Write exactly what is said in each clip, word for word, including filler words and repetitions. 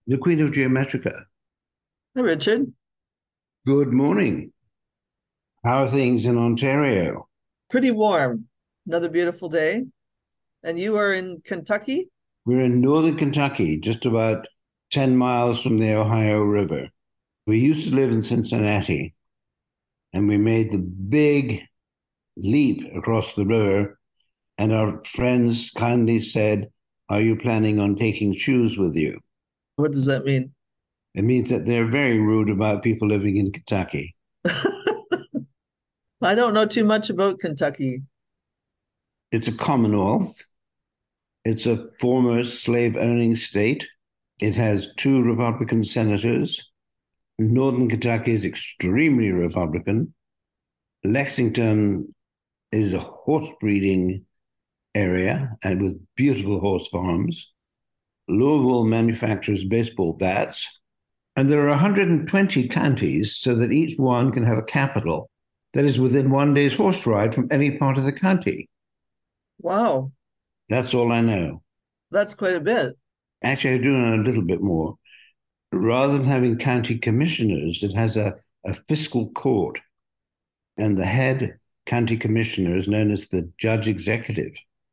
the Queen of Geometrica. Hi, Richard. Good morning. How are things in Ontario? Pretty warm. Another beautiful day. And you are in Kentucky? We're in northern Kentucky, just about ten miles from the Ohio River. We used to live in Cincinnati, and we made the big leap across the river. And our friends kindly said, "Are you planning on taking shoes with you?" What does that mean? It means that they're very rude about people living in Kentucky. I don't know too much about Kentucky. It's a commonwealth. It's a former slave owning state. It has two Republican senators. Northern Kentucky is extremely Republican. Lexington is a horse breeding area and with beautiful horse farms. Louisville manufactures baseball bats. And there are one hundred twenty counties so that each one can have a capital that is within one day's horse ride from any part of the county. Wow, That's all I know. that's quite a bit. Actually, I do know a little bit more. Rather than having county commissioners, it has a, a fiscal court, and the head county commissioner is known as the judge executive.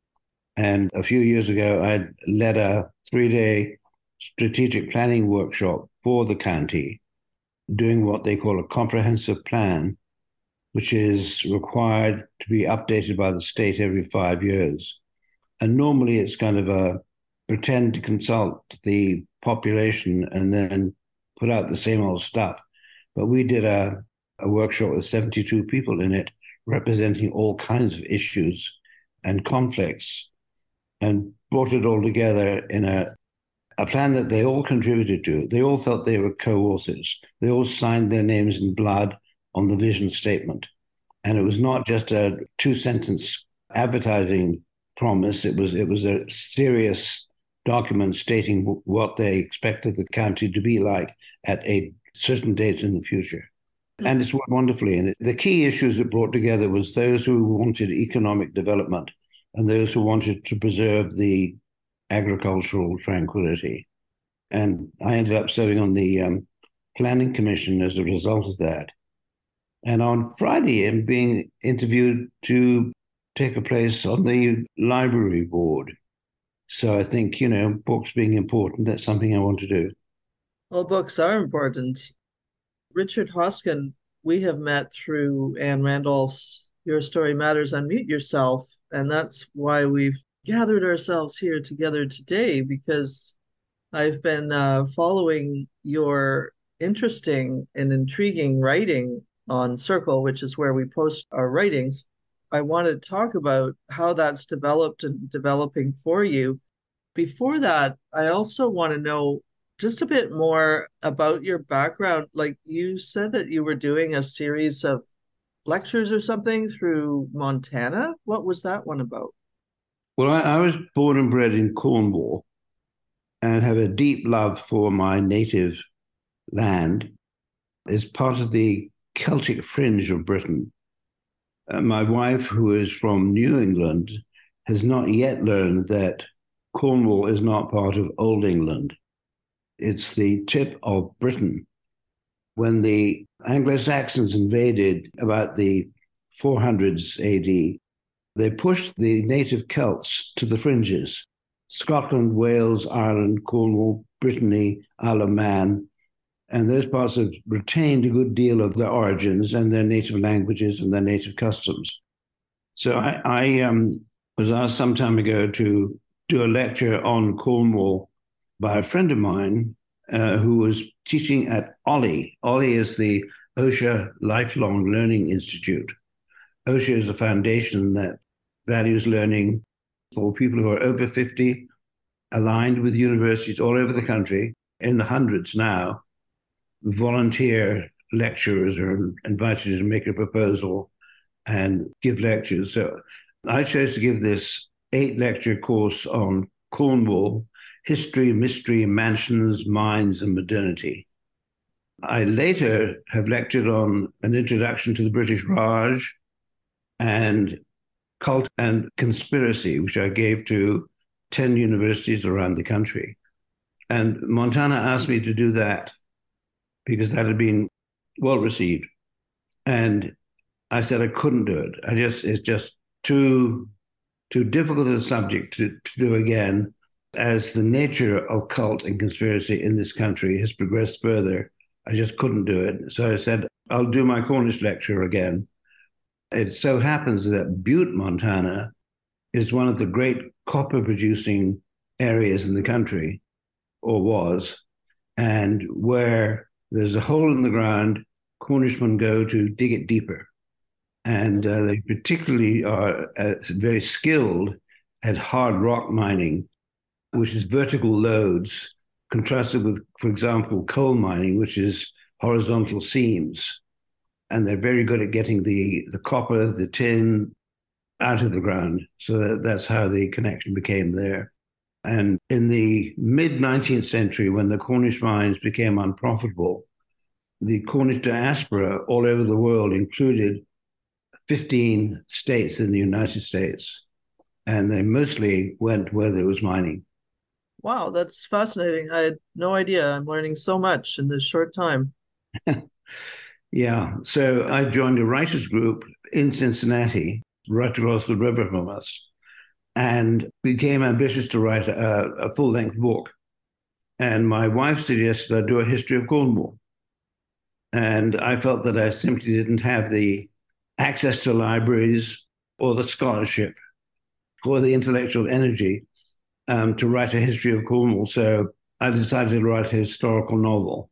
And a few years ago, I led a three day strategic planning workshop for the county, doing what they call a comprehensive plan, which is required to be updated by the state every five years. And normally it's kind of a pretend to consult the population and then put out the same old stuff. But we did a, a workshop with seventy-two people in it, representing all kinds of issues and conflicts, and brought it all together in a, a plan that they all contributed to. They all felt they were co authors. They all signed their names in blood on the vision statement. And it was not just a two sentence advertising promise, it was, it was a serious document stating what they expected the county to be like at a certain date in the future. And it's worked wonderfully. And the key issues it brought together was those who wanted economic development and those who wanted to preserve the agricultural tranquility. And I ended up serving on the um, planning commission as a result of that. And on Friday, I'm being interviewed to take a place on the library board. So I think, you know, books being important, that's something I want to do. Well, books are important. Richard Hoskin, we have met through Anne Randolph's Your Story Matters, Unmute Yourself. And that's why we've gathered ourselves here together today, because I've been uh, following your interesting and intriguing writing on Circle, which is where we post our writings. I want to talk about how that's developed and developing for you. Before that, I also want to know just a bit more about your background. Like you said that you were doing a series of lectures or something through Montana. What was that one about? Well, I, I was born and bred in Cornwall and have a deep love for my native land. It's part of the Celtic fringe of Britain. Uh, my wife, who is from New England, has not yet learned that Cornwall is not part of Old England. It's the tip of Britain. When the Anglo Saxons invaded about the four hundreds A D, they pushed the native Celts to the fringes: Scotland, Wales, Ireland, Cornwall, Brittany, Isle of Man. And those parts have retained a good deal of their origins and their native languages and their native customs. So I, I um, was asked some time ago to do a lecture on Cornwall by a friend of mine uh, who was teaching at OLLI. OLLI is the OSHA Lifelong Learning Institute. OSHA is a foundation that values learning for people who are over fifty, aligned with universities all over the country, in the hundreds now. Volunteer lecturers are invited to make a proposal and give lectures. So I chose to give this eight lecture course on Cornwall: history, mystery, mansions, mines, and modernity. I later have lectured on an introduction to the British Raj and cult and conspiracy, which I gave to ten universities around the country. And Montana asked me to do that because that had been well received. And I said I couldn't do it. I just it's just too too difficult a subject to, to do again. As the nature of cult and conspiracy in this country has progressed further, I just couldn't do it. So I said, I'll do my Cornish lecture again. It so happens that Butte, Montana, is one of the great copper producing areas in the country, or was, and where there's a hole in the ground, Cornishmen go to dig it deeper. And uh, they particularly are uh, very skilled at hard rock mining, which is vertical loads, contrasted with, for example, coal mining, which is horizontal seams. And they're very good at getting the, the copper, the tin out of the ground. So that, that's how the connection became there. And in the mid nineteenth century, when the Cornish mines became unprofitable, the Cornish diaspora all over the world included fifteen states in the United States, and they mostly went where there was mining. Wow, that's fascinating. I had no idea. I'm learning so much in this short time. Yeah, so I joined a writers group in Cincinnati, right across the river from us, and became ambitious to write a, a full-length book. And my wife suggested I do a history of Cornwall. And I felt that I simply didn't have the access to libraries or the scholarship or the intellectual energy um, to write a history of Cornwall. So I decided to write a historical novel.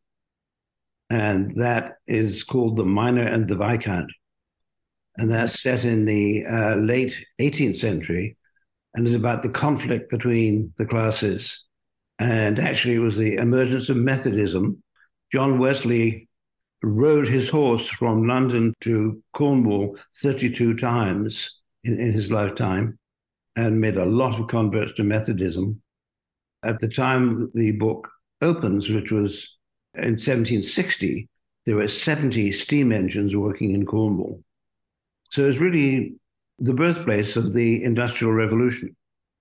And that is called The Miner and the Viscount. And that's set in the uh, late eighteenth century and is about the conflict between the classes. And actually, it was the emergence of Methodism. John Wesley rode his horse from London to Cornwall thirty-two times in, in his lifetime and made a lot of converts to Methodism. At the time the book opens, which was in seventeen sixty, there were seventy steam engines working in Cornwall. So it was really the birthplace of the Industrial Revolution.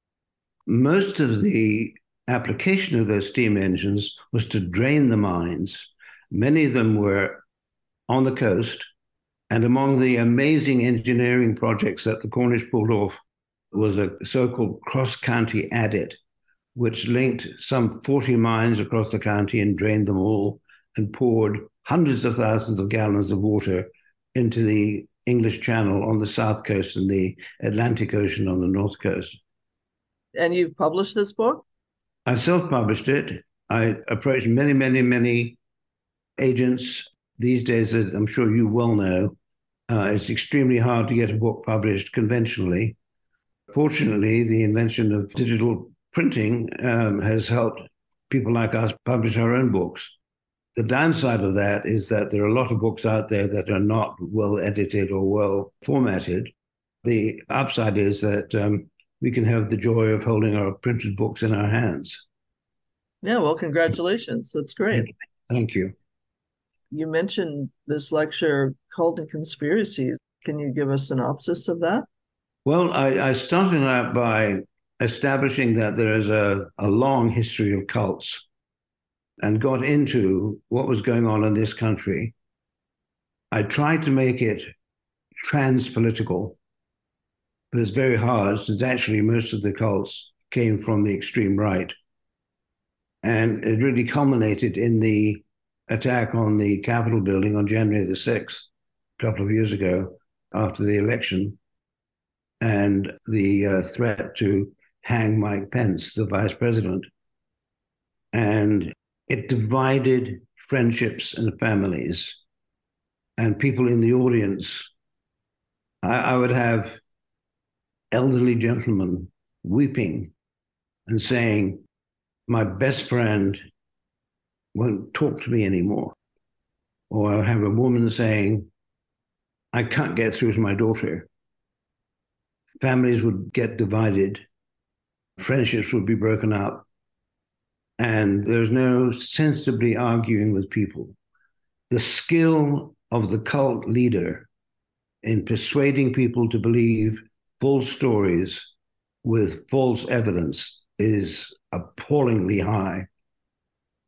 Most of the application of those steam engines was to drain the mines. Many of them were on the coast, and among the amazing engineering projects that the Cornish pulled off was a so-called cross-county adit, which linked some forty mines across the county and drained them all and poured hundreds of thousands of gallons of water into the English Channel on the south coast and the Atlantic Ocean on the north coast. And you've published this book? I self-published it. I approached many, many, many agents. These days, as I'm sure you well know, uh, it's extremely hard to get a book published conventionally. Fortunately, the invention of digital printing um, has helped people like us publish our own books. The downside of that is that there are a lot of books out there that are not well edited or well formatted. The upside is that um, we can have the joy of holding our printed books in our hands. Yeah, well, congratulations. That's great. Thank you. You mentioned this lecture, Cult and Conspiracies. Can you give a synopsis of that? Well, I, I started out by establishing that there is a, a long history of cults and got into what was going on in this country. I tried to make it trans-political, but it's very hard since actually most of the cults came from the extreme right. And it really culminated in the attack on the Capitol building on January the sixth, a couple of years ago, after the election, and the uh, threat to hang Mike Pence, the vice president. And it divided friendships and families and people in the audience. I, I would have elderly gentlemen weeping and saying, my best friend won't talk to me anymore. Or I'll have a woman saying, I can't get through to my daughter. Families would get divided, friendships would be broken up, and there's no sensibly arguing with people. The skill of the cult leader in persuading people to believe false stories with false evidence is appallingly high.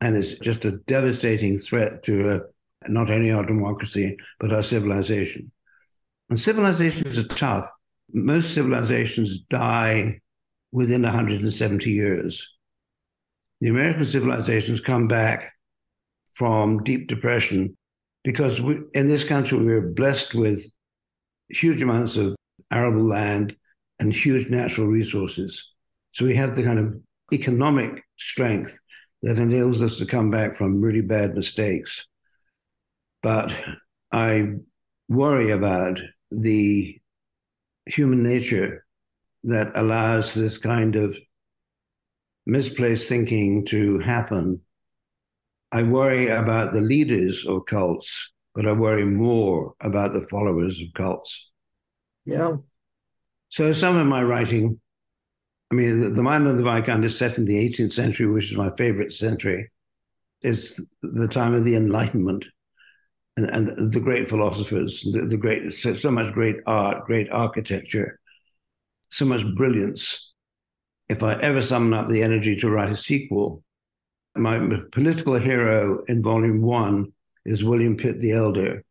And it's just a devastating threat to uh, not only our democracy, but our civilization. And civilizations are tough. Most civilizations die within one hundred seventy years. The American civilizations come back from deep depression because we, in this country we are blessed with huge amounts of arable land and huge natural resources. So we have the kind of economic strength that enables us to come back from really bad mistakes. But I worry about the human nature that allows this kind of misplaced thinking to happen. I worry about the leaders of cults, but I worry more about the followers of cults. Yeah. So some of my writing, I mean, the, the Mind of the Viscount is set in the eighteenth century, which is my favorite century. It's the time of the Enlightenment and, and the great philosophers, the, the great, so, so much great art, great architecture, so much brilliance. If I ever summon up the energy to write a sequel, my political hero in volume one is William Pitt the Elder.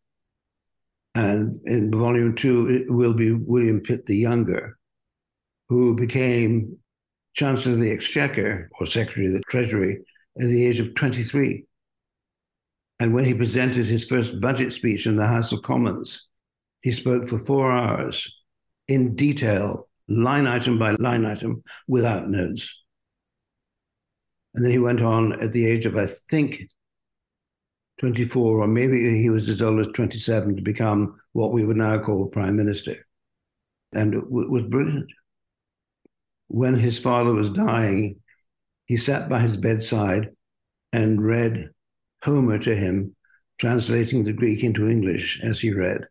And in volume two, it will be William Pitt the Younger, who became Chancellor of the Exchequer or Secretary of the Treasury at the age of twenty-three. And when he presented his first budget speech in the House of Commons, he spoke for four hours in detail, line item by line item, without notes. And then he went on at the age of, I think, twenty-four, or maybe he was as old as twenty-seven, to become what we would now call Prime Minister. And it was brilliant. When his father was dying, he sat by his bedside and read Homer to him, translating the Greek into English as he read.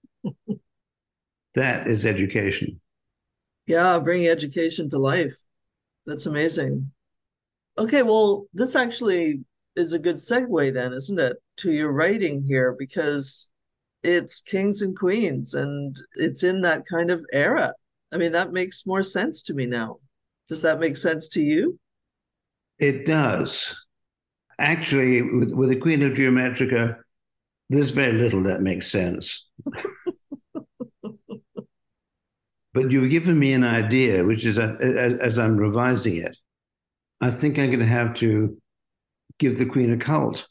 That is education. Yeah, bringing education to life. That's amazing. Okay, well, this actually is a good segue then, isn't it, to your writing here, because it's kings and queens and it's in that kind of era. I mean, that makes more sense to me now. Does that make sense to you? It does. Actually, with, with the Queen of Geometrica, there's very little that makes sense. But you've given me an idea, which is, as, as I'm revising it, I think I'm going to have to give the Queen a cult.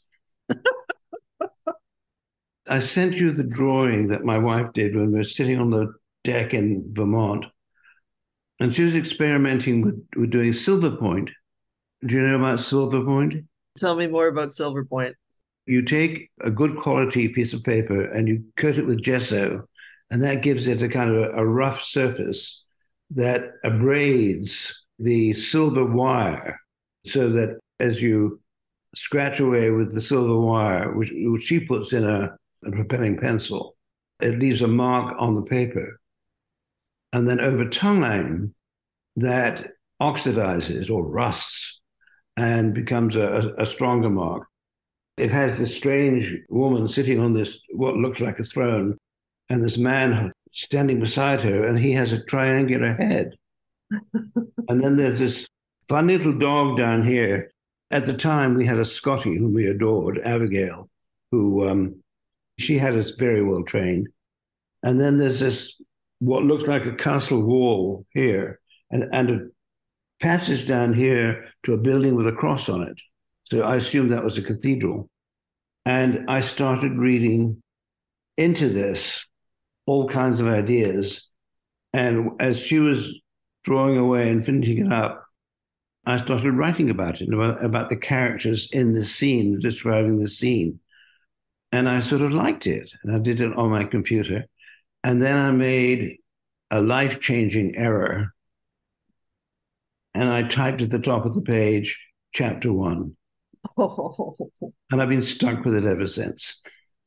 I sent you the drawing that my wife did when we were sitting on the deck in Vermont. And she was experimenting with, with doing silver point. Do you know about silver point? Tell me more about Silver Point. You take a good quality piece of paper and you coat it with gesso, and that gives it a kind of a, a rough surface that abrades the silver wire, so that as you scratch away with the silver wire, which, which she puts in a, a propelling pencil, it leaves a mark on the paper. And then over time, that oxidizes or rusts and becomes a, a stronger mark. It has this strange woman sitting on this, what looks like a throne, and this man standing beside her, and he has a triangular head. And then there's this fun little dog down here. At the time, we had a Scottie whom we adored, Abigail, who um, she had us very well trained. And then there's this, what looks like a castle wall here, and, and a passage down here to a building with a cross on it. So I assumed that was a cathedral. And I started reading into this, all kinds of ideas. And as she was drawing away and finishing it up, I started writing about it, about, about the characters in the scene, describing the scene. And I sort of liked it. And I did it on my computer. And then I made a life-changing error. And I typed at the top of the page, chapter one. Oh. And I've been stuck with it ever since.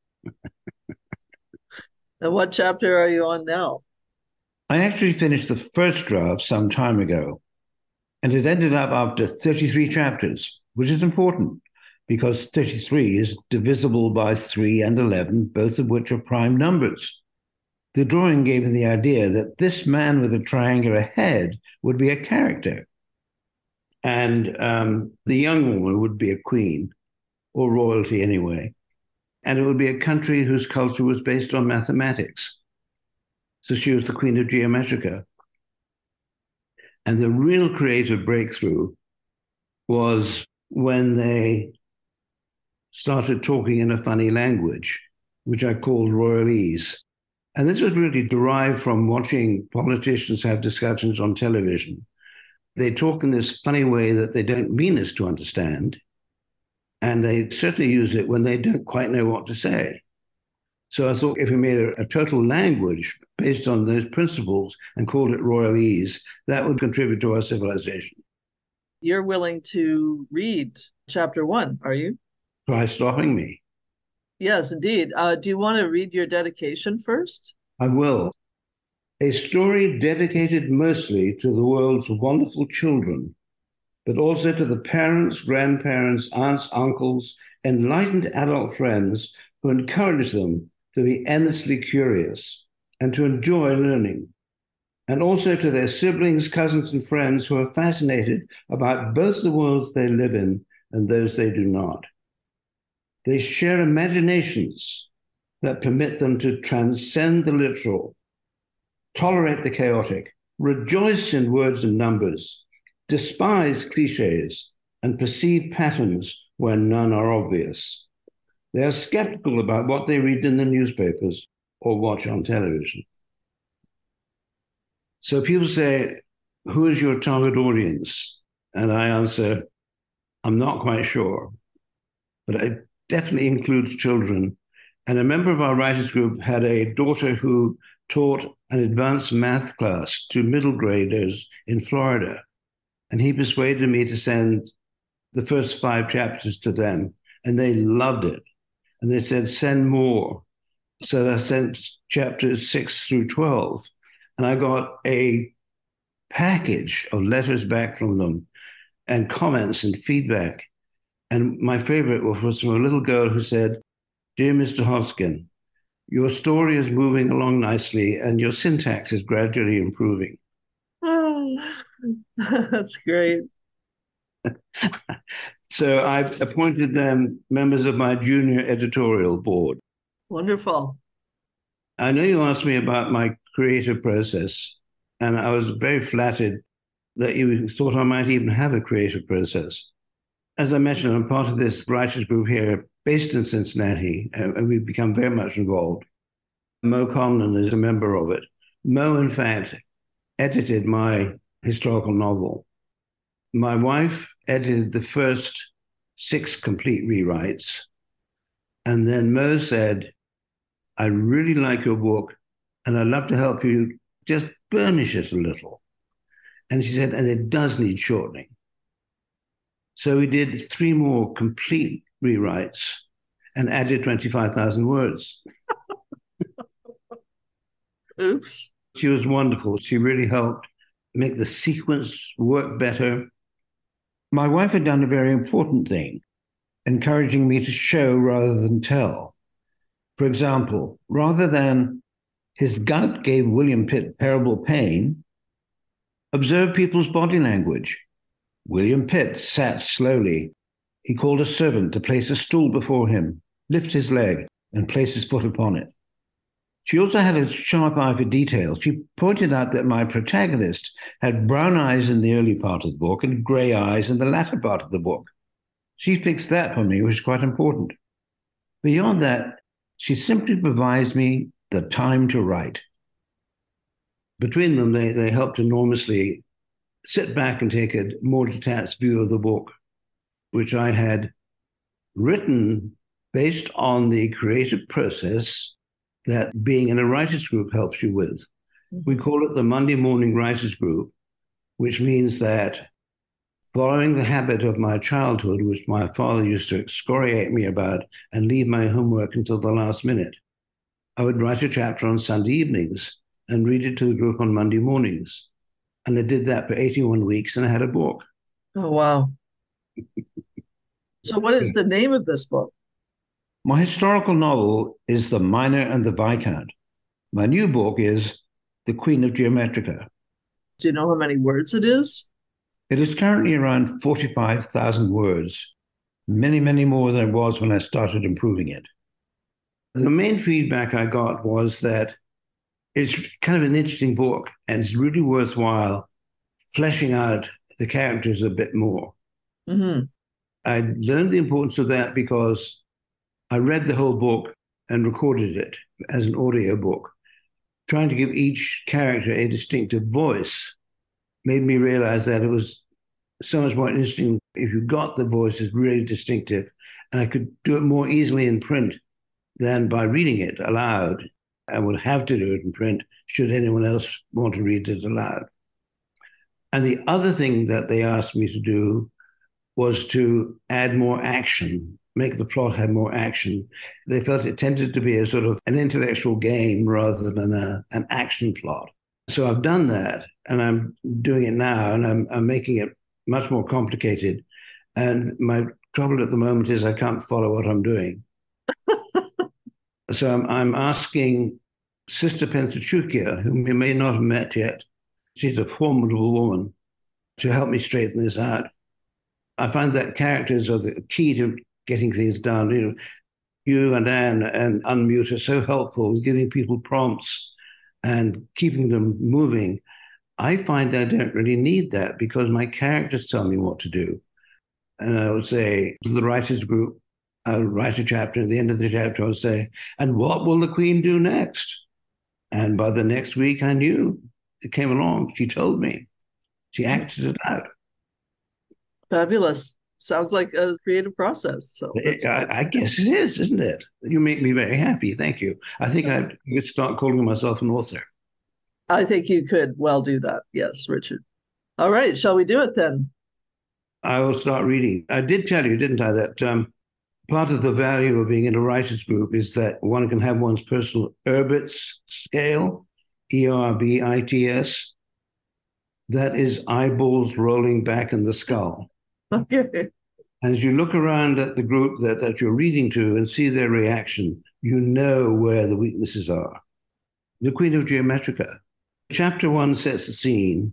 And what chapter are you on now? I actually finished the first draft some time ago, and it ended up after thirty-three chapters, which is important because thirty-three is divisible by three and eleven, both of which are prime numbers. The drawing gave me the idea that this man with a triangular head would be a character. And um, the young woman would be a queen, or royalty anyway. And it would be a country whose culture was based on mathematics. So she was the queen of Geometrica. And the real creative breakthrough was when they started talking in a funny language, which I called royalese. And this was really derived from watching politicians have discussions on television. They talk in this funny way that they don't mean us to understand. And they certainly use it when they don't quite know what to say. So I thought if we made a, a total language based on those principles and called it royalese, that would contribute to our civilization. You're willing to read chapter one, are you? Try stopping me. Yes, indeed. Uh, do you want to read your dedication first? I will. A story dedicated mostly to the world's wonderful children, but also to the parents, grandparents, aunts, uncles, enlightened adult friends who encourage them to be endlessly curious and to enjoy learning, and also to their siblings, cousins, and friends who are fascinated about both the worlds they live in and those they do not. They share imaginations that permit them to transcend the literal, tolerate the chaotic, rejoice in words and numbers, despise cliches, and perceive patterns where none are obvious. They are skeptical about what they read in the newspapers or watch on television. So people say, who is your target audience? And I answer, I'm not quite sure, but it definitely includes children. And a member of our writers group had a daughter who taught an advanced math class to middle graders in Florida. And he persuaded me to send the first five chapters to them, and they loved it. And they said, send more. So I sent chapters six through twelve, and I got a package of letters back from them and comments and feedback. And my favorite was from a little girl who said, Dear Mister Hoskin, your story is moving along nicely and your syntax is gradually improving. Oh, that's great. So I've appointed them members of my junior editorial board. Wonderful. I know you asked me about my creative process, and I was very flattered that you thought I might even have a creative process. As I mentioned, I'm part of this writers group here based in Cincinnati, and we've become very much involved. Mo Conlon is a member of it. Mo, in fact, edited my historical novel. My wife edited the first six complete rewrites. And then Mo said, I really like your book, and I'd love to help you just burnish it a little. And she said, and it does need shortening. So we did three more complete rewrites and added twenty-five thousand words. Oops. She was wonderful. She really helped make the sequence work better. My wife had done a very important thing, encouraging me to show rather than tell. For example, rather than his gout gave William Pitt terrible pain, observe people's body language. William Pitt sat slowly. He called a servant to place a stool before him, lift his leg, and place his foot upon it. She also had a sharp eye for detail. She pointed out that my protagonist had brown eyes in the early part of the book and grey eyes in the latter part of the book. She fixed that for me, which is quite important. Beyond that, she simply provides me the time to write. Between them, they, they helped enormously sit back and take a more detached view of the book, which I had written based on the creative process that being in a writers group helps you with. We call it the Monday Morning Writers Group, which means that following the habit of my childhood, which my father used to excoriate me about and leave my homework until the last minute, I would write a chapter on Sunday evenings and read it to the group on Monday mornings. And I did that for eighty-one weeks, and I had a book. Oh, wow. So what is the name of this book? My historical novel is The Miner and the Viscount. My new book is The Queen of Geometrica. Do you know how many words it is? It is currently around forty-five thousand words, many, many more than it was when I started improving it. The main feedback I got was that it's kind of an interesting book and it's really worthwhile fleshing out the characters a bit more. Mm-hmm. I learned the importance of that because I read the whole book and recorded it as an audio book. Trying to give each character a distinctive voice made me realize that it was so much more interesting if you got the voices really distinctive, and I could do it more easily in print than by reading it aloud. I would have to do it in print should anyone else want to read it aloud. And the other thing that they asked me to do was to add more action, make the plot have more action. They felt it tended to be a sort of an intellectual game rather than a, an action plot. So I've done that, and I'm doing it now, and I'm, I'm making it much more complicated. And my trouble at the moment is I can't follow what I'm doing. So I'm, I'm asking Sister Pensachukia, whom you may not have met yet, she's a formidable woman, to help me straighten this out. I find that characters are the key to getting things done. You know, you and Anne and Unmute are so helpful with giving people prompts and keeping them moving. I find I don't really need that because my characters tell me what to do. And I would say to the writers group, I would write a chapter. At the end of the chapter, I would say, and what will the Queen do next? And by the next week, I knew. It came along. She told me. She acted it out. Fabulous. Sounds like a creative process. So it, I, I guess it is, isn't it? You make me very happy. Thank you. I think I could start calling myself an author. I think you could well do that. Yes, Richard. All right. Shall we do it then? I will start reading. I did tell you, didn't I, that um, part of the value of being in a writers group is that one can have one's personal Erbit's scale, E R B I T S. That is eyeballs rolling back in the skull. Okay. As you look around at the group that, that you're reading to and see their reaction, you know where the weaknesses are. The Queen of Geometrica. Chapter one sets the scene.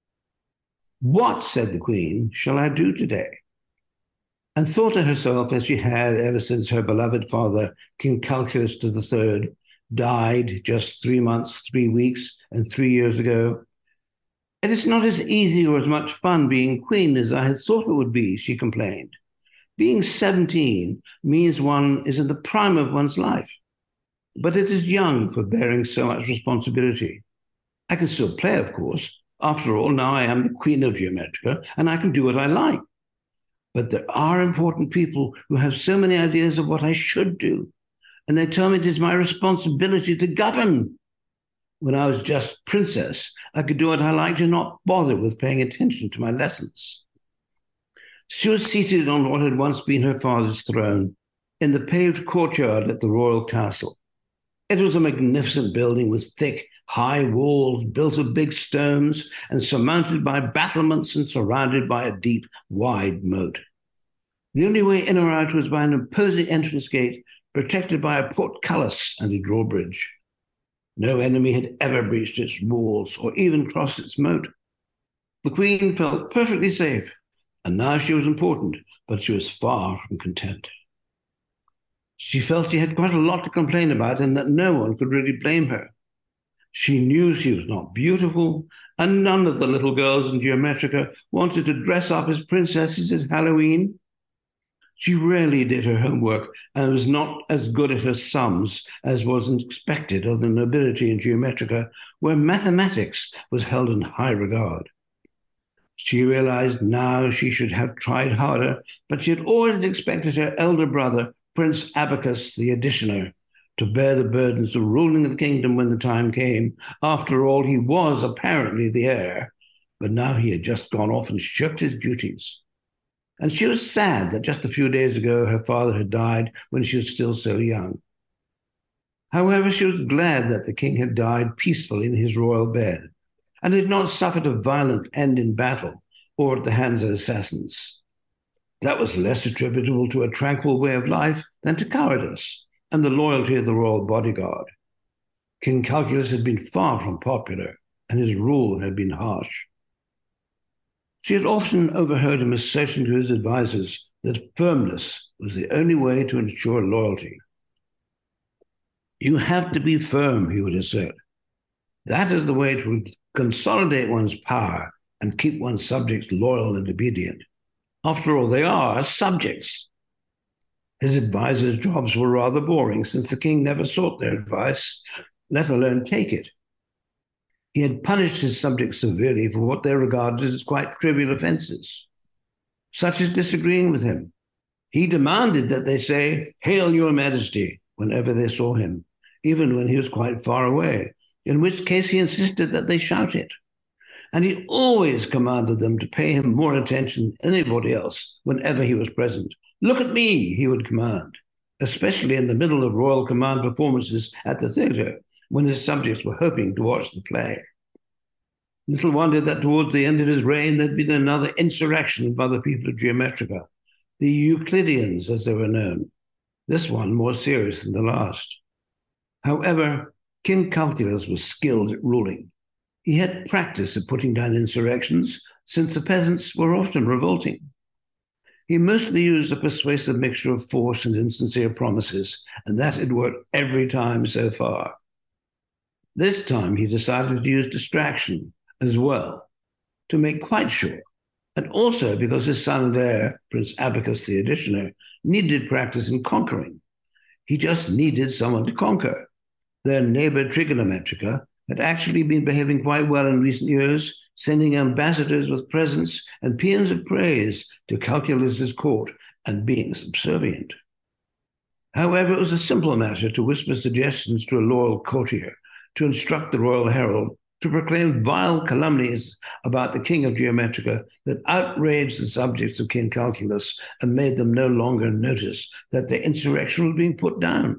What, said the Queen, shall I do today? And thought to herself, as she had ever since her beloved father, King Calchas the Third, died just three months, three weeks, and three years ago. It is not as easy or as much fun being queen as I had thought it would be, she complained. Being seventeen means one is in the prime of one's life, but it is young for bearing so much responsibility. I can still play, of course. After all, now I am the Queen of Geometrica, and I can do what I like. But there are important people who have so many ideas of what I should do, and they tell me it is my responsibility to govern. When I was just princess, I could do what I liked and not bother with paying attention to my lessons. She was seated on what had once been her father's throne in the paved courtyard at the royal castle. It was a magnificent building with thick, high walls built of big stones and surmounted by battlements and surrounded by a deep, wide moat. The only way in or out was by an imposing entrance gate protected by a portcullis and a drawbridge. No enemy had ever breached its walls or even crossed its moat. The Queen felt perfectly safe, and now she was important, but she was far from content. She felt she had quite a lot to complain about and that no one could really blame her. She knew she was not beautiful, and none of the little girls in Geometrica wanted to dress up as princesses at Halloween. She rarely did her homework and was not as good at her sums as was expected of the nobility in Geometrica, where mathematics was held in high regard. She realized now she should have tried harder, but she had always expected her elder brother, Prince Abacus the Additioner, to bear the burdens of ruling the kingdom when the time came. After all, he was apparently the heir, but now he had just gone off and shirked his duties. And she was sad that just a few days ago her father had died when she was still so young. However, she was glad that the king had died peacefully in his royal bed and had not suffered a violent end in battle or at the hands of assassins. That was less attributable to a tranquil way of life than to cowardice and the loyalty of the royal bodyguard. King Calchas had been far from popular, and his rule had been harsh. She had often overheard him asserting to his advisers that firmness was the only way to ensure loyalty. You have to be firm, he would assert. That is the way to consolidate one's power and keep one's subjects loyal and obedient. After all, they are subjects. His advisers' jobs were rather boring, since the king never sought their advice, let alone take it. He had punished his subjects severely for what they regarded as quite trivial offenses, such as disagreeing with him. He demanded that they say, "Hail, Your Majesty," whenever they saw him, even when he was quite far away, in which case he insisted that they shout it. And he always commanded them to pay him more attention than anybody else whenever he was present. "Look at me," he would command, especially in the middle of royal command performances at the theatre, when his subjects were hoping to watch the play. Little wonder that towards the end of his reign there'd been another insurrection by the people of Geometrica, the Euclideans as they were known, this one more serious than the last. However, King Calchas was skilled at ruling. He had practice at putting down insurrections, since the peasants were often revolting. He mostly used a persuasive mixture of force and insincere promises, and that had worked every time so far. This time he decided to use distraction as well, to make quite sure, and also because his son and heir, Prince Abacus the Additioner, needed practice in conquering. He just needed someone to conquer. Their neighbor Trigonometrica had actually been behaving quite well in recent years, sending ambassadors with presents and paeans of praise to Calchulus's court and being subservient. However, it was a simple matter to whisper suggestions to a loyal courtier, to instruct the royal herald, to proclaim vile calumnies about the king of Geometrica that outraged the subjects of King Calchas and made them no longer notice that the insurrection was being put down.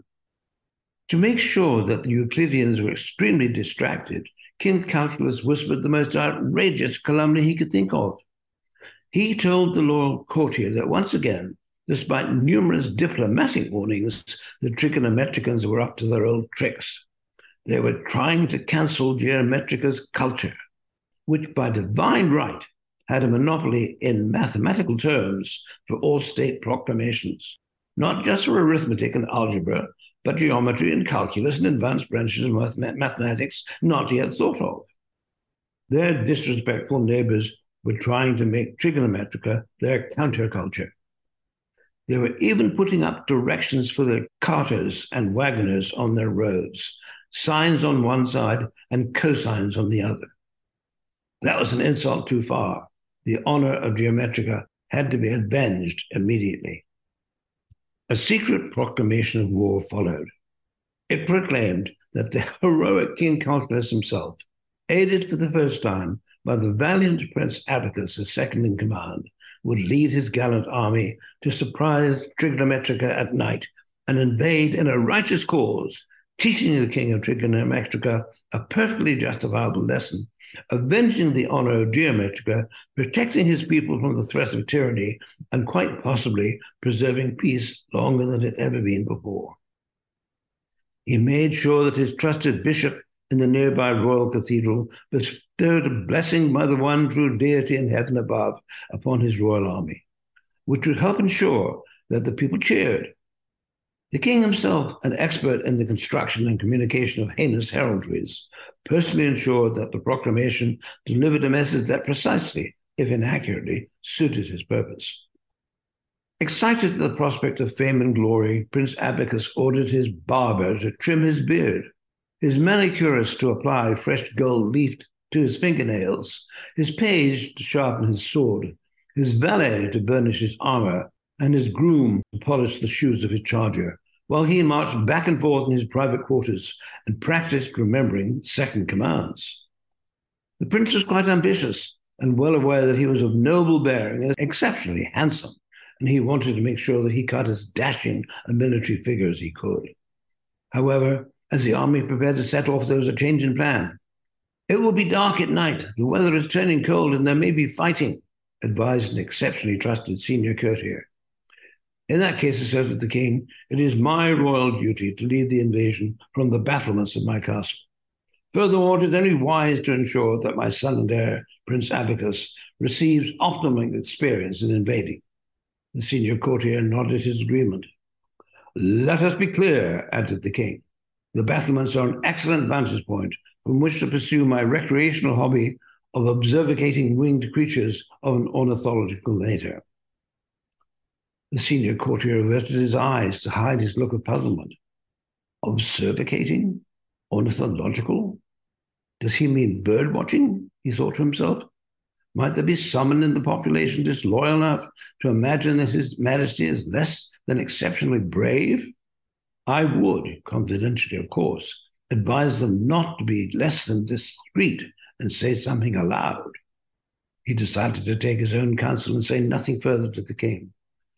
To make sure that the Euclideans were extremely distracted, King Calchas whispered the most outrageous calumny he could think of. He told the loyal courtier that once again, despite numerous diplomatic warnings, the Trigonometricans were up to their old tricks. They were trying to cancel Geometrica's culture, which by divine right had a monopoly in mathematical terms for all state proclamations, not just for arithmetic and algebra, but geometry and calculus and advanced branches of mathematics not yet thought of. Their disrespectful neighbors were trying to make Trigonometrica their counterculture. They were even putting up directions for their carters and wagoners on their roads, signs on one side and cosigns on the other. That was an insult too far. The honor of Geometrica had to be avenged immediately. A secret proclamation of war followed. It proclaimed that the heroic King Calchas himself, aided for the first time by the valiant Prince Abacus, his second in command, would lead his gallant army to surprise Trigonometrica at night and invade in a righteous cause, teaching the king of Trigonometrica a perfectly justifiable lesson, avenging the honor of Geometrica, protecting his people from the threat of tyranny, and quite possibly preserving peace longer than it had ever been before. He made sure that his trusted bishop in the nearby royal cathedral bestowed a blessing by the one true deity in heaven above upon his royal army, which would help ensure that the people cheered. The king himself, an expert in the construction and communication of heinous heraldries, personally ensured that the proclamation delivered a message that precisely, if inaccurately, suited his purpose. Excited at the prospect of fame and glory, Prince Abacus ordered his barber to trim his beard, his manicurist to apply fresh gold leaf to his fingernails, his page to sharpen his sword, his valet to burnish his armor, and his groom to polish the shoes of his charger, while he marched back and forth in his private quarters and practiced remembering second commands. The prince was quite ambitious and well aware that he was of noble bearing and exceptionally handsome, and he wanted to make sure that he cut as dashing a military figure as he could. However, as the army prepared to set off, there was a change in plan. "It will be dark at night, the weather is turning cold, and there may be fighting," advised an exceptionally trusted senior courtier. "In that case," asserted the king, "it is my royal duty to lead the invasion from the battlements of my castle. Furthermore, it is only wise to ensure that my son and heir, Prince Abacus, receives optimum experience in invading. The senior courtier nodded his agreement. Let us be clear, added the king. The battlements are an excellent vantage point from which to pursue my recreational hobby of observating winged creatures of an ornithological nature. The senior courtier averted his eyes to hide his look of puzzlement. Observating? Ornithological? Does he mean bird watching? He thought to himself. Might there be someone in the population disloyal enough to imagine that His Majesty is less than exceptionally brave? I would, confidentially of course, advise them not to be less than discreet and say something aloud. He decided to take his own counsel and say nothing further to the king.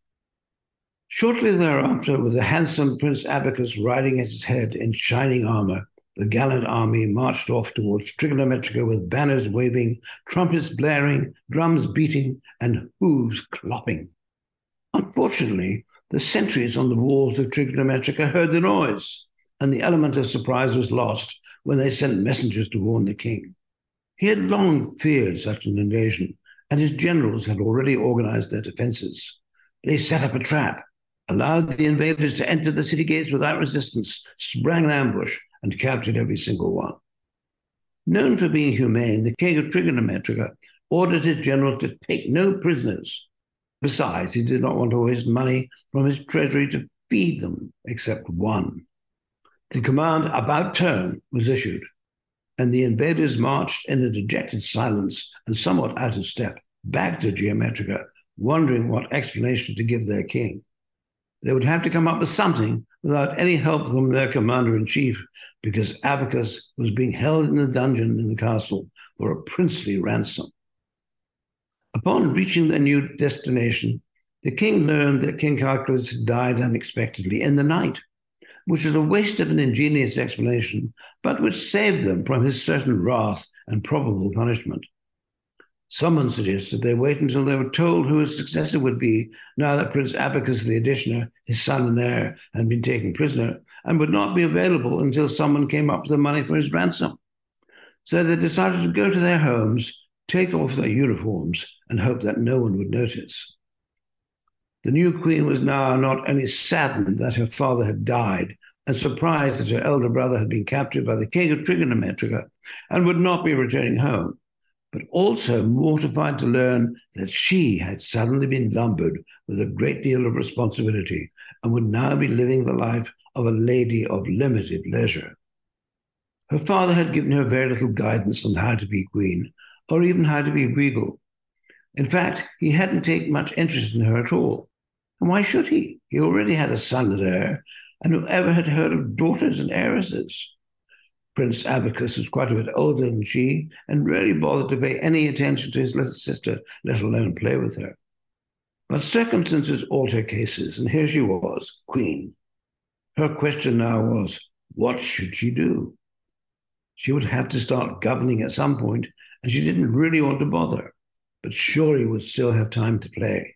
Shortly thereafter, with the handsome Prince Abacus riding at his head in shining armor, the gallant army marched off towards Trigonometrica with banners waving, trumpets blaring, drums beating, and hooves clopping. Unfortunately, the sentries on the walls of Trigonometrica heard the noise, and the element of surprise was lost when they sent messengers to warn the king. He had long feared such an invasion, and his generals had already organized their defenses. They set up a trap, allowed the invaders to enter the city gates without resistance, sprang an ambush, and captured every single one. Known for being humane, the king of Trigonometrica ordered his general to take no prisoners. Besides, he did not want to waste money from his treasury to feed them, except one. The command about turn was issued, and the invaders marched in a dejected silence and somewhat out of step back to Geometrica, wondering what explanation to give their king. They would have to come up with something without any help from their commander-in-chief, because Abacus was being held in the dungeon in the castle for a princely ransom. Upon reaching their new destination, the king learned that King Calculus had died unexpectedly in the night, which was a waste of an ingenious explanation, but which saved them from his certain wrath and probable punishment. Someone suggested they wait until they were told who his successor would be, now that Prince Abacus the Additioner, his son and heir, had been taken prisoner, and would not be available until someone came up with the money for his ransom. So they decided to go to their homes, take off their uniforms, and hope that no one would notice. The new queen was now not only saddened that her father had died, and surprised that her elder brother had been captured by the king of Trigonometrica and would not be returning home, but also mortified to learn that she had suddenly been lumbered with a great deal of responsibility and would now be living the life of a lady of limited leisure. Her father had given her very little guidance on how to be queen, or even how to be regal. In fact, he hadn't taken much interest in her at all. And why should he? He already had a son and heir, and whoever had heard of daughters and heiresses? Prince Abacus was quite a bit older than she, and rarely bothered to pay any attention to his little sister, let alone play with her. But circumstances alter cases, and here she was, queen. Her question now was, what should she do? She would have to start governing at some point, and she didn't really want to bother, but surely would still have time to play.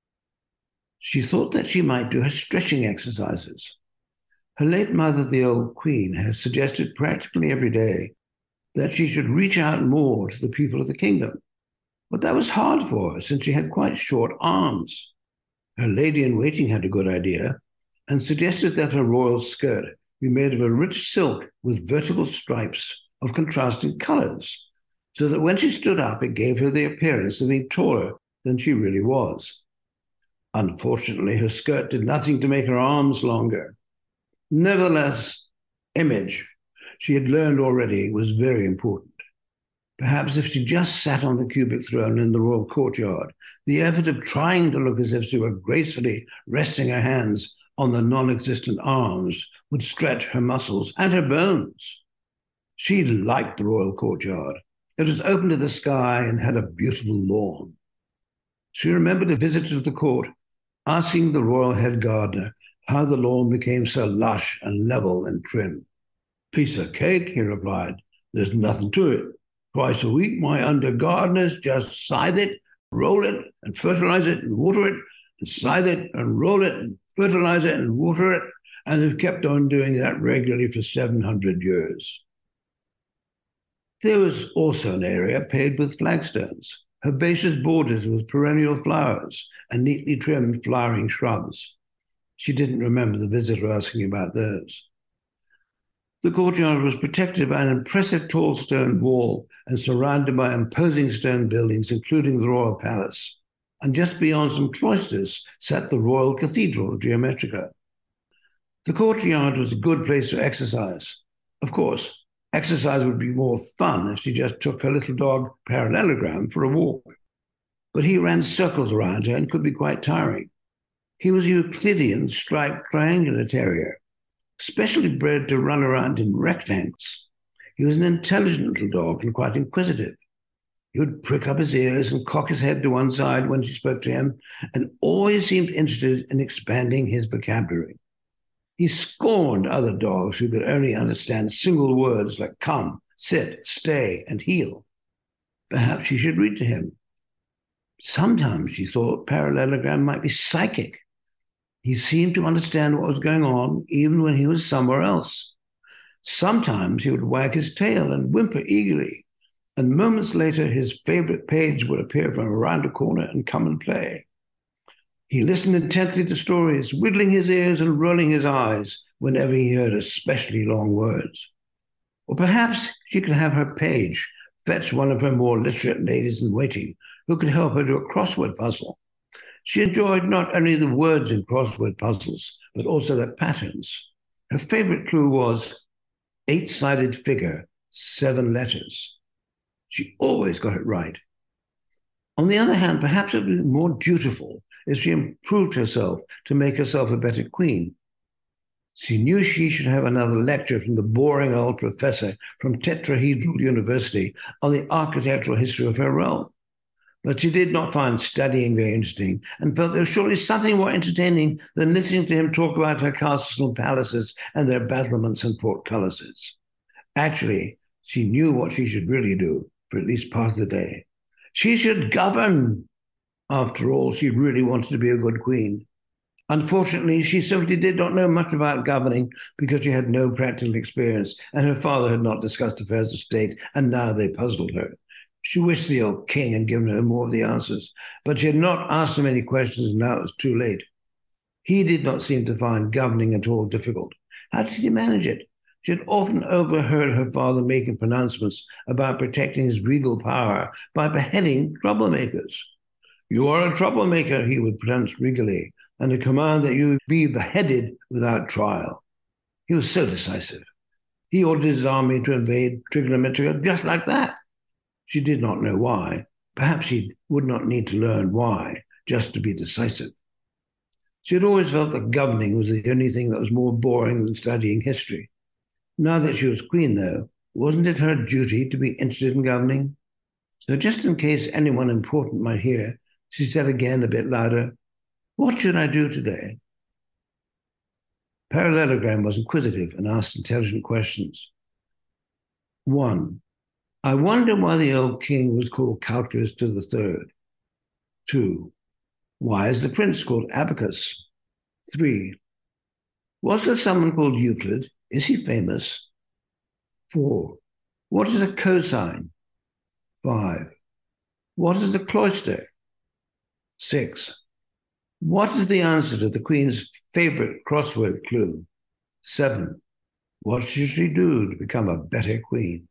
She thought that she might do her stretching exercises. Her late mother, the old queen, had suggested practically every day that she should reach out more to the people of the kingdom. But that was hard for her, since she had quite short arms. Her lady-in-waiting had a good idea and suggested that her royal skirt be made of a rich silk with vertical stripes of contrasting colors, so that when she stood up, it gave her the appearance of being taller than she really was. Unfortunately, her skirt did nothing to make her arms longer. Nevertheless, image, she had learned already, was very important. Perhaps if she just sat on the cubic throne in the royal courtyard, the effort of trying to look as if she were gracefully resting her hands on the non-existent arms would stretch her muscles and her bones. She liked the royal courtyard. It was open to the sky and had a beautiful lawn. She remembered a visit to the court, asking the royal head gardener how the lawn became so lush and level and trim. Piece of cake, he replied. There's nothing to it. Twice a week, my under gardeners just scythe it, roll it, and fertilize it and water it, and scythe it and roll it and fertilize it and water it, and they've kept on doing that regularly for seven hundred years. There was also an area paved with flagstones, herbaceous borders with perennial flowers, and neatly trimmed flowering shrubs. She didn't remember the visitor asking about those. The courtyard was protected by an impressive tall stone wall and surrounded by imposing stone buildings, including the royal palace. And just beyond some cloisters sat the royal cathedral of Geometrica. The courtyard was a good place to exercise. Of course, exercise would be more fun if she just took her little dog Parallelogram for a walk. But he ran circles around her and could be quite tiring. He was a Euclidean striped triangular terrier, specially bred to run around in rectangles. He was an intelligent little dog and quite inquisitive. He would prick up his ears and cock his head to one side when she spoke to him, and always seemed interested in expanding his vocabulary. He scorned other dogs who could only understand single words like come, sit, stay, and heel. Perhaps she should read to him. Sometimes she thought Parallelogram might be psychic. He seemed to understand what was going on, even when he was somewhere else. Sometimes he would wag his tail and whimper eagerly, and moments later his favorite page would appear from around a corner and come and play. He listened intently to stories, wiggling his ears and rolling his eyes whenever he heard especially long words. Or perhaps she could have her page fetch one of her more literate ladies-in-waiting who could help her do a crossword puzzle. She enjoyed not only the words in crossword puzzles, but also their patterns. Her favorite clue was eight-sided figure, seven letters. She always got it right. On the other hand, perhaps it would be more dutiful if she improved herself to make herself a better queen. She knew she should have another lecture from the boring old professor from Tetrahedral University on the architectural history of her realm. But she did not find studying very interesting and felt there was surely something more entertaining than listening to him talk about her castles and palaces and their battlements and portcullises. Actually, she knew what she should really do for at least part of the day. She should govern. After all, she really wanted to be a good queen. Unfortunately, she simply did not know much about governing because she had no practical experience, and her father had not discussed affairs of state, and now they puzzled her. She wished the old king had given her more of the answers, but she had not asked him any questions, and now it was too late. He did not seem to find governing at all difficult. How did he manage it? She had often overheard her father making pronouncements about protecting his regal power by beheading troublemakers. You are a troublemaker, he would pronounce regally, and a command that you be beheaded without trial. He was so decisive. He ordered his army to invade Trigonometrica just like that. She did not know why. Perhaps she would not need to learn why, just to be decisive. She had always felt that governing was the only thing that was more boring than studying history. Now that she was queen, though, wasn't it her duty to be interested in governing? So just in case anyone important might hear, she said again a bit louder, "What should I do today?" Parallelogram was inquisitive and asked intelligent questions. One, I wonder why the old king was called Calculus to the third. Two, why is the prince called Abacus? Three, was there someone called Euclid? Is he famous? Four, what is a cosine? Five, what is the cloister? Six, what is the answer to the queen's favorite crossword clue? Seven, what should she do to become a better queen?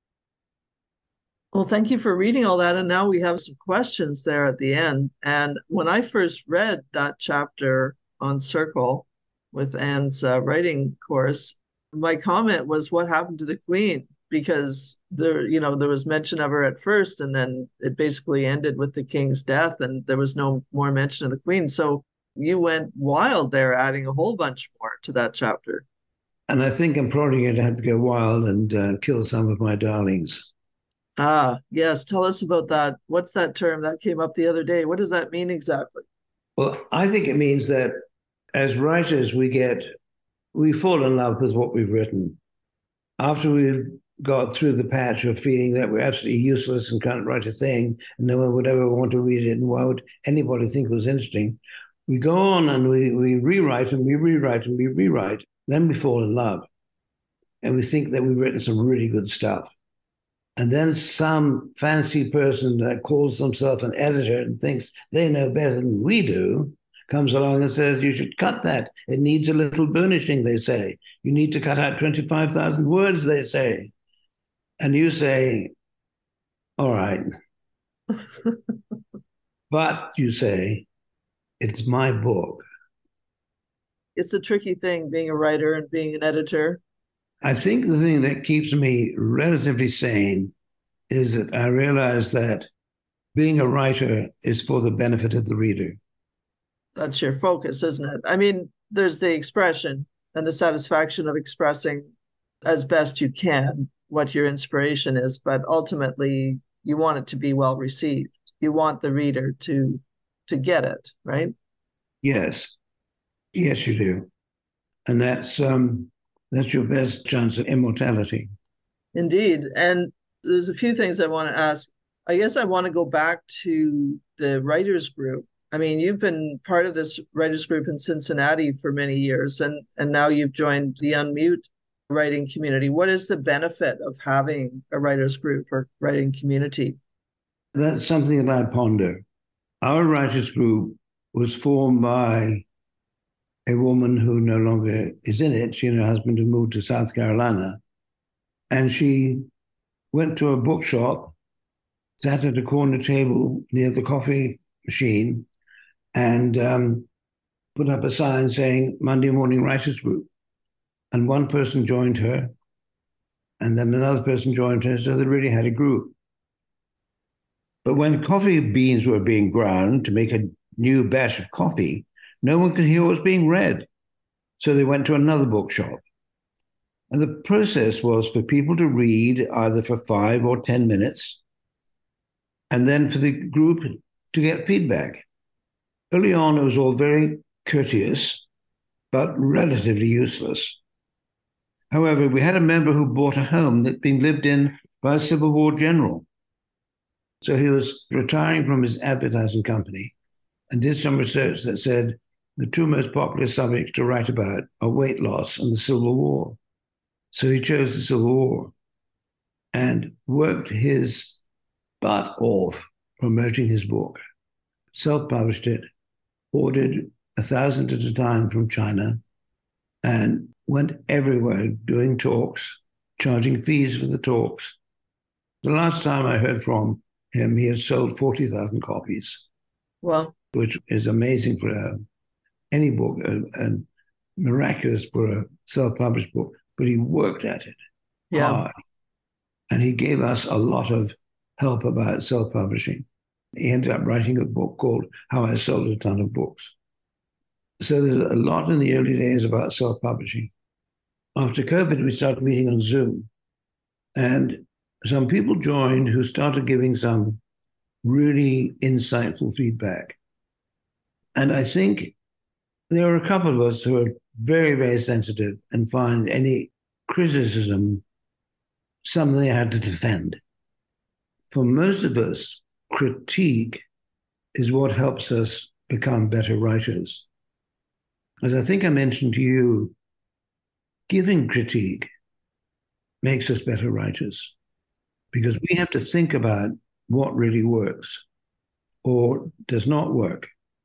Well, thank you for reading all that. And now we have some questions there at the end. And when I first read that chapter on Circle with Anne's uh, writing course, my comment was, what happened to the queen? Because there, you know, there was mention of her at first, and then it basically ended with the king's death, and there was no more mention of the queen. So you went wild there, adding a whole bunch more to that chapter. And I think I'm probably going to have to go wild and uh, kill some of my darlings. Ah, yes. Tell us about that. What's that term that came up the other day? What does that mean exactly? Well, I think it means that as writers, we get, we fall in love with what we've written. After we've got through the patch of feeling that we're absolutely useless and can't write a thing, and no one would ever want to read it, and why would anybody think it was interesting? We go on and we, we rewrite and we rewrite and we rewrite. Then we fall in love. And we think that we've written some really good stuff. And then some fancy person that calls themselves an editor and thinks they know better than we do comes along and says, you should cut that. It needs a little burnishing, they say. You need to cut out twenty-five thousand words, they say. And you say, all right. But you say, it's my book. It's a tricky thing being a writer and being an editor. I think the thing that keeps me relatively sane is that I realize that being a writer is for the benefit of the reader. That's your focus, isn't it? I mean, there's the expression and the satisfaction of expressing as best you can what your inspiration is, but ultimately you want it to be well received. You want the reader to to get it, right? Yes, yes, you do, and that's um, that's your best chance of immortality. Indeed. And there's a few things I want to ask. I guess I want to go back to the writers group. I mean, you've been part of this writers group in Cincinnati for many years, and and now you've joined the Unmute writing community. What is the benefit of having a writers group or writing community? That's something that I ponder. Our writers group was formed by a woman who no longer is in it. She and her husband have moved to South Carolina, and she went to a bookshop, sat at a corner table near the coffee machine, and um, put up a sign saying Monday Morning Writers Group. And one person joined her, and then another person joined her, so they really had a group. But when coffee beans were being ground to make a new batch of coffee, no one could hear what was being read. So they went to another bookshop. And the process was for people to read either for five or ten minutes, and then for the group to get feedback. Early on, it was all very courteous, but relatively useless. However, we had a member who bought a home that'd been lived in by a Civil War general. So he was retiring from his advertising company and did some research that said the two most popular subjects to write about are weight loss and the Civil War. So he chose the Civil War and worked his butt off promoting his book, self-published it, ordered a thousand at a time from China, and went everywhere doing talks, charging fees for the talks. The last time I heard from him, he had sold forty thousand copies. Well, which is amazing for a, any book and, and miraculous for a self-published book. But he worked at it yeah. hard. And he gave us a lot of help about self-publishing. He ended up writing a book called How I Sold a Ton of Books. So there's a lot in the early days about self-publishing. After COVID, we started meeting on Zoom. And some people joined who started giving some really insightful feedback. And I think there are a couple of us who are very, very sensitive and find any criticism something they had to defend. For most of us, critique is what helps us become better writers. As I think I mentioned to you, giving critique makes us better writers because we have to think about what really works or does not work.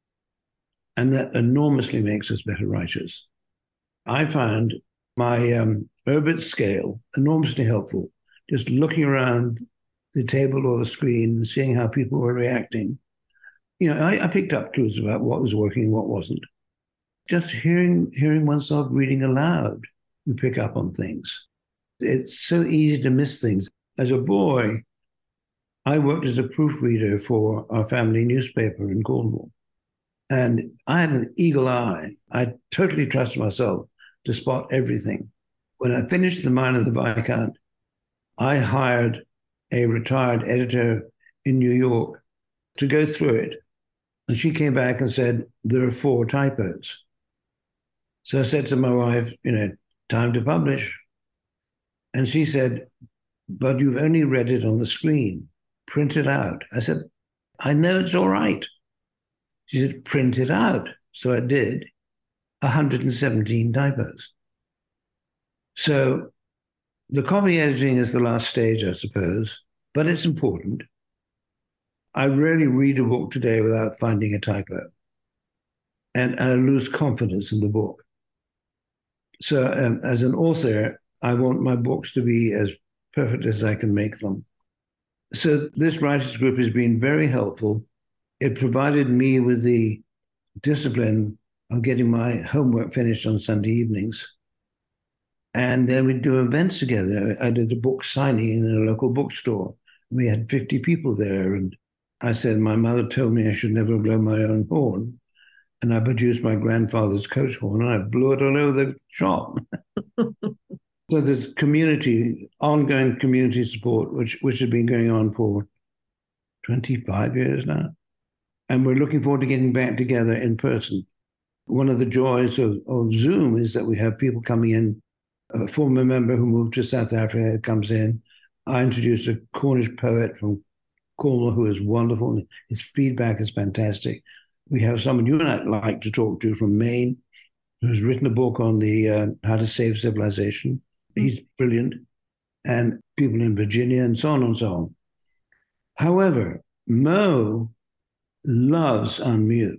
And that enormously makes us better writers. I found my um, Urbit scale enormously helpful, just looking around the table or the screen and seeing how people were reacting. You know, I, I picked up clues about what was working and what wasn't. Just hearing hearing oneself reading aloud, you pick up on things. It's so easy to miss things. As a boy, I worked as a proofreader for our family newspaper in Cornwall. And I had an eagle eye. I totally trusted myself to spot everything. When I finished The Mine of the Viscount, I hired a retired editor in New York to go through it. And she came back and said, there are four typos. So I said to my wife, you know, time to publish. And she said, but you've only read it on the screen. Print it out. I said, I know it's all right. She said, print it out. So I did, one hundred seventeen typos. So The copy editing is the last stage, I suppose, but it's important. I rarely read a book today without finding a typo, and, and I lose confidence in the book. So, um, as an author, I want my books to be as perfect as I can make them. So, this writers group has been very helpful. It provided me with the discipline of getting my homework finished on Sunday evenings. And then we'd do events together. I did a book signing in a local bookstore. We had fifty people there. And I said, my mother told me I should never blow my own horn. And I produced my grandfather's coach horn and I blew it all over the shop. So there's community, ongoing community support, which, which has been going on for twenty-five years now. And we're looking forward to getting back together in person. One of the joys of, of Zoom is that we have people coming in. A former member who moved to South Africa comes in. I introduced a Cornish poet from Cornwall who is wonderful. His feedback is fantastic. We have someone you and I like to talk to from Maine who's written a book on the uh, how to save civilization. He's brilliant. And people in Virginia and so on and so on. However, Mo loves Unmute.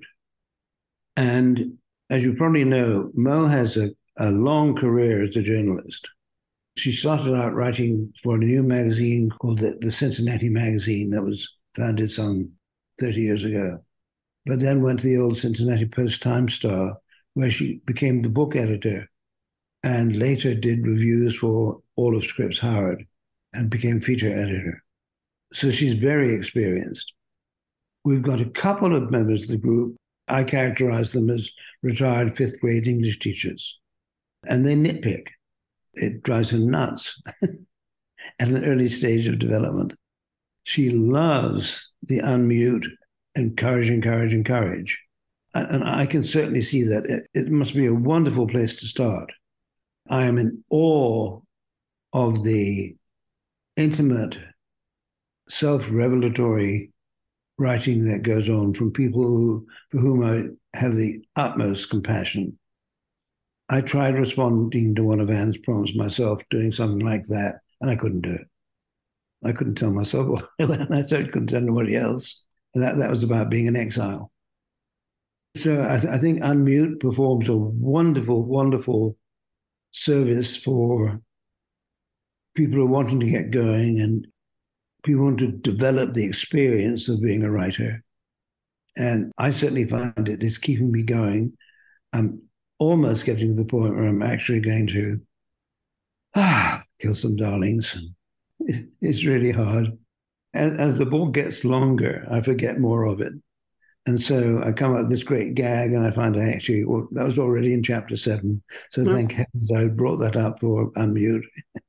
And as you probably know, Mo has a, a long career as a journalist. She started out writing for a new magazine called the, the Cincinnati Magazine that was founded some thirty years ago, but then went to the old Cincinnati Post-Time-Star, where she became the book editor and later did reviews for all of Scripps Howard and became feature editor. So she's very experienced. We've got a couple of members of the group. I characterize them as retired fifth grade English teachers, and they nitpick. It drives her nuts at an early stage of development. She loves the Unmute, encourage, encourage, encourage. And I can certainly see that. It, it must be a wonderful place to start. I am in awe of the intimate, self-revelatory writing that goes on from people who, for whom I have the utmost compassion. I tried responding to one of Anne's prompts myself, doing something like that, and I couldn't do it. I couldn't tell myself what and I certainly couldn't tell anybody else. And that, that was about being in exile. So I, th- I think Unmute performs a wonderful, wonderful service for people who are wanting to get going and people want to develop the experience of being a writer. And I certainly find it is keeping me going. I'm almost getting to the point where I'm actually going to ah, kill some darlings. It's really hard. As, as the book gets longer, I forget more of it. And so I come up with this great gag and I find I actually, well, that was already in chapter seven. So mm-hmm. Thank heavens I brought that up for Unmute.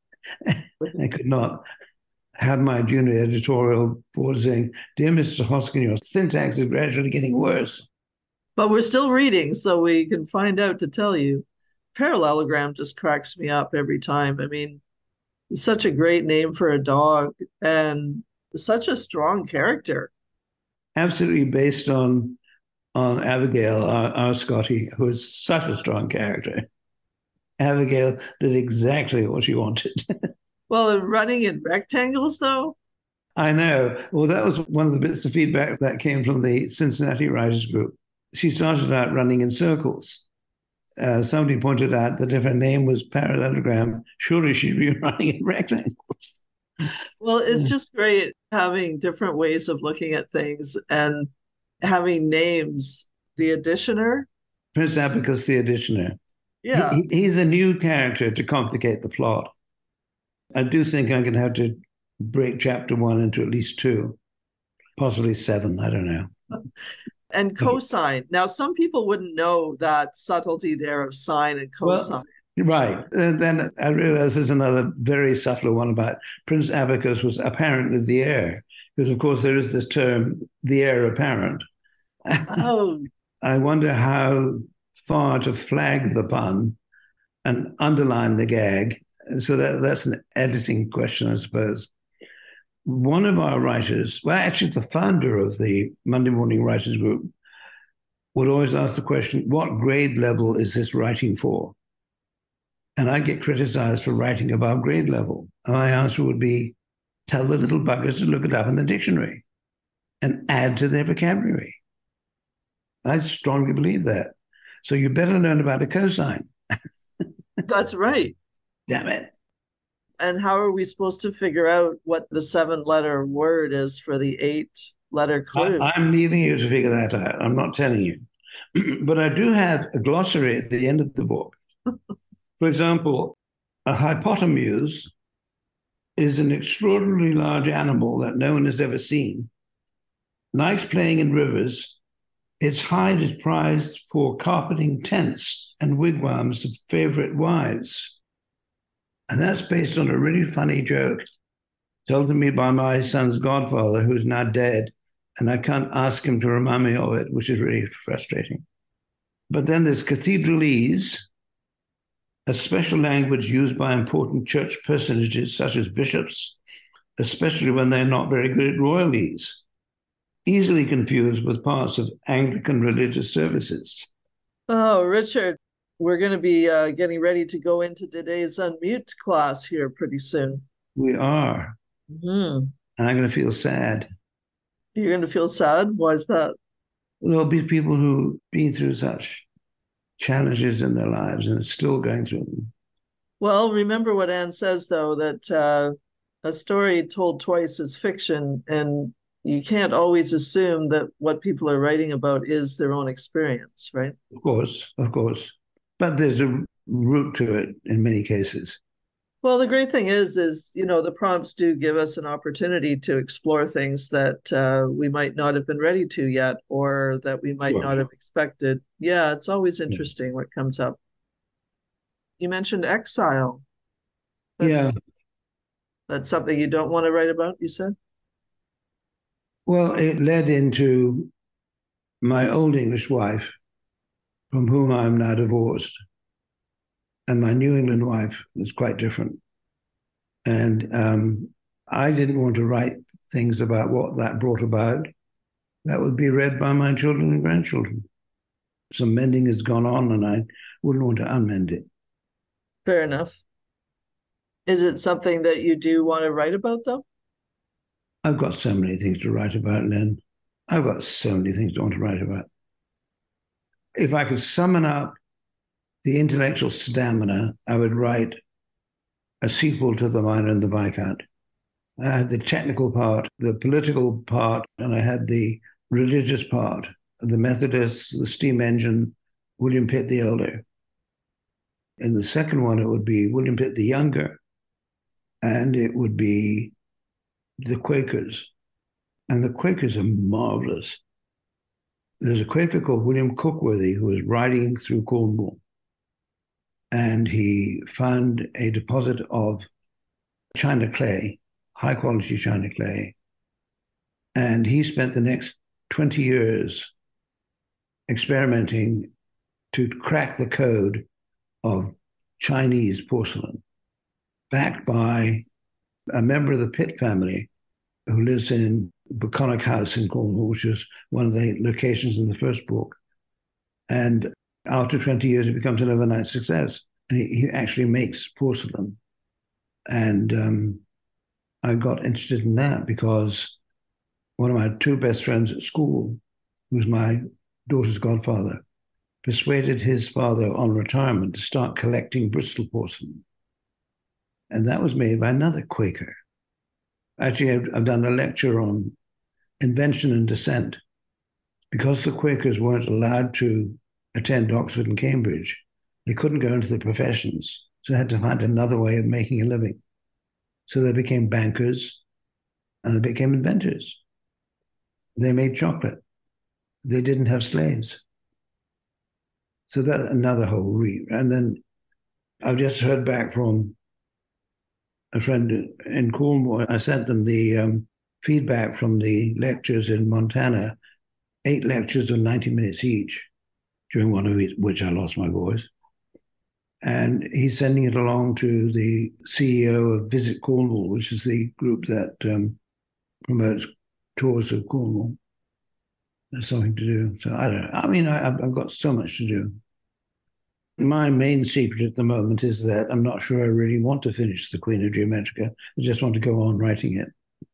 I could not have my junior editorial board saying, dear Mister Hoskin, your syntax is gradually getting worse. But we're still reading, so we can find out to tell you. Parallelogram just cracks me up every time. I mean, it's such a great name for a dog and such a strong character. Absolutely based on on Abigail, our, our Scotty, who is such a strong character. Abigail did exactly what she wanted. Well, running in rectangles, though? I know. Well, that was one of the bits of feedback that came from the Cincinnati Writers Group. She started out running in circles. Uh, somebody pointed out that if her name was Parallelogram, surely she'd be running in rectangles. Well, it's just great having different ways of looking at things and having names. The Additioner. Prince Abacus the Additioner. Yeah. He, he's a new character to complicate the plot. I do think I'm going to have to break chapter one into at least two, possibly seven. I don't know. And cosine. Now, some people wouldn't know that subtlety there of sine and cosine. Well, right. And then I realize there's another very subtle one about Prince Abacus was apparently the heir, because, of course, there is this term, the heir apparent. Oh. I wonder how far to flag the pun and underline the gag. So that, that's an editing question, I suppose. One of our writers, well, actually the founder of the Monday Morning Writers Group, would always ask the question, what grade level is this writing for? and I get criticized for writing above grade level. And my answer would be, tell the little buggers to look it up in the dictionary and add to their vocabulary. I strongly believe that. So you better learn about a cosine. That's right. Damn it. And how are we supposed to figure out what the seven letter word is for the eight letter clue? I, I'm leaving you to figure that out. I'm not telling you. But I do have a glossary at the end of the book. For example, a hypotenuse is an extraordinarily large animal that no one has ever seen. Likes playing in rivers. Its hide is prized for carpeting tents and wigwams of favorite wives. And that's based on a really funny joke told to me by my son's godfather, who's now dead. And I can't ask him to remind me of it, which is really frustrating. But then there's cathedralese, a special language used by important church personages such as bishops, especially when they're not very good at royalese, easily confused with parts of Anglican religious services. Oh, Richard, we're going to be uh, getting ready to go into today's Unmute class here pretty soon. We are. Mm-hmm. And I'm going to feel sad. You're going to feel sad? Why is that? There'll be people who've been through such challenges in their lives and are still going through them. Well, remember what Anne says, though, that uh, a story told twice is fiction, and you can't always assume that what people are writing about is their own experience, right? Of course, of course. But there's a root to it in many cases. Well, the great thing is, is, you know, the prompts do give us an opportunity to explore things that uh, we might not have been ready to yet, or that we might Sure. not have expected. Yeah, it's always interesting what comes up. You mentioned exile. That's, Yeah. That's something you don't want to write about, you said? Well, it led into my old English wife, from whom I'm now divorced. And my New England wife was quite different. And um, I didn't want to write things about what that brought about. That would be read by my children and grandchildren. Some mending has gone on, and I wouldn't want to unmend it. Fair enough. Is it something that you do want to write about, though? I've got so many things to write about, Lynn. I've got so many things I want to write about. If I could summon up the intellectual stamina, I would write a sequel to The Miner and the Viscount. I had the technical part, the political part, and I had the religious part, the Methodists, the steam engine, William Pitt the Elder. In the second one, it would be William Pitt the Younger, and it would be the Quakers. And the Quakers are marvelous. There's a Quaker called William Cookworthy who was riding through Cornwall, and he found a deposit of china clay, high quality china clay. And he spent the next twenty years experimenting to crack the code of Chinese porcelain, backed by a member of the Pitt family who lives in Bucolic House in Cornwall, which is one of the locations in the first book. And after twenty years, it becomes an overnight success. And he, he actually makes porcelain. And um, I got interested in that because one of my two best friends at school, who was my daughter's godfather, persuaded his father on retirement to start collecting Bristol porcelain. And that was made by another Quaker. Actually, I've, I've done a lecture on invention and dissent. Because the Quakers weren't allowed to attend Oxford and Cambridge, they couldn't go into the professions, so they had to find another way of making a living. So they became bankers and they became inventors. They made chocolate. They didn't have slaves. So that's another whole re. And then I've just heard back from a friend in Cornwall. I sent them the um, feedback from the lectures in Montana, eight lectures of ninety minutes each, during one of which I lost my voice. And he's sending it along to the C E O of Visit Cornwall, which is the group that um, promotes tours of Cornwall. There's something to do. So I don't know. I mean, I, I've got so much to do. my main secret at the moment is that I'm not sure I really want to finish The Queen of Geometrica. I just want to go on writing it.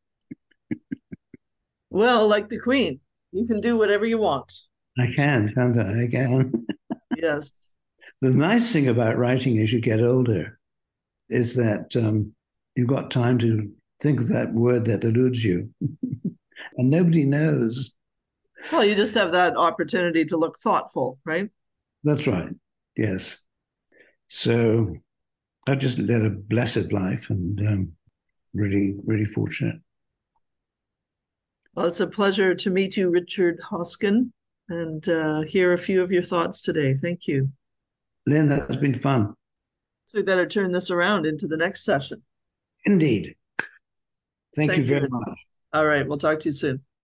Well, like the Queen, you can do whatever you want. I can, can't I? I can. Yes. The nice thing about writing as you get older is that um, you've got time to think of that word that eludes you, and nobody knows. Well, you just have that opportunity to look thoughtful, right? That's right. Yes. So I've just led a blessed life and um, really, really fortunate. Well, it's a pleasure to meet you, Richard Hoskin, and uh, hear a few of your thoughts today. Thank you. Lynn, that's been fun. So we better turn this around into the next session. Indeed. Thank you Thank you, very Richard. much. All right, we'll talk to you soon.